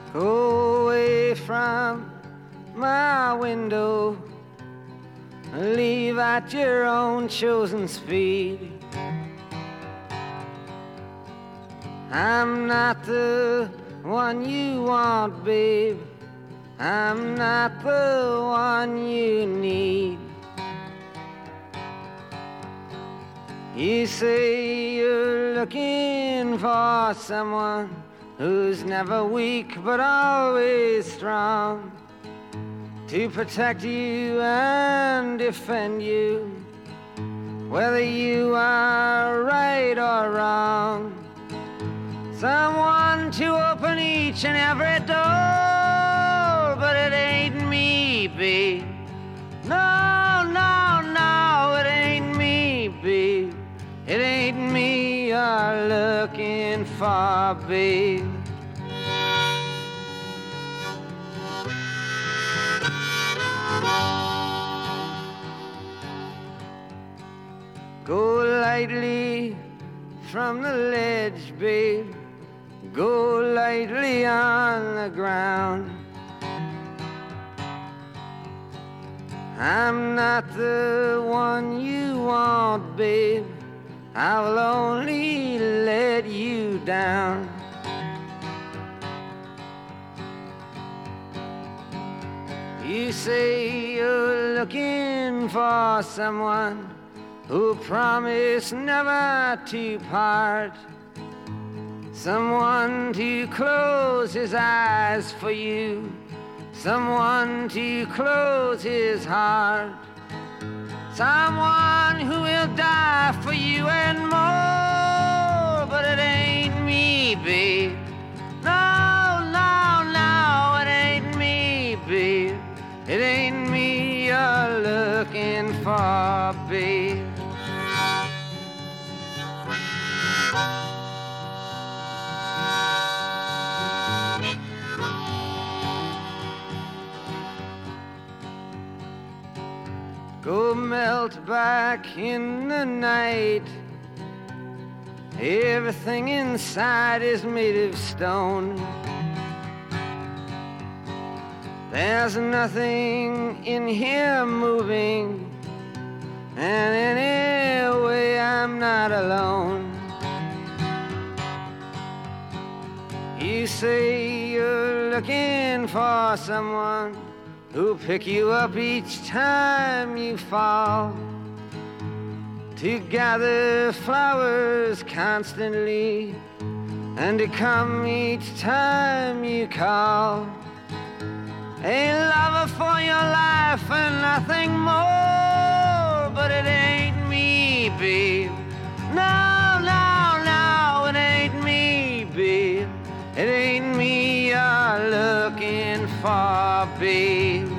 Go away from my window, leave at your own chosen speed. I'm not the one you want, babe. I'm not the one you need. You say you're looking for someone who's never weak but always strong, to protect you and defend you, whether you are right or wrong. Someone to open each and every door, but it ain't me, babe. No, no, no, it ain't me, babe. It ain't me you're looking for, babe. Go lightly from the ledge, babe. Go lightly on the ground. I'm not the one you want, babe. I will only let you down. You say you're looking for someone who promised never to part, someone to close his eyes for you, someone to close his heart, someone who will die for you and more. But it ain't me, babe. No, no, no, it ain't me, babe. It ain't me you're looking for, babe. Go melt back in the night. Everything inside is made of stone. There's nothing in here moving, and anyway I'm not alone. You say you're looking for someone who'll pick you up each time you fall, to gather flowers constantly, and to come each time you call. A lover for your life and nothing more. But it ain't me, babe. No, no, no, it ain't me, babe. It ain't me you're looking for, babe.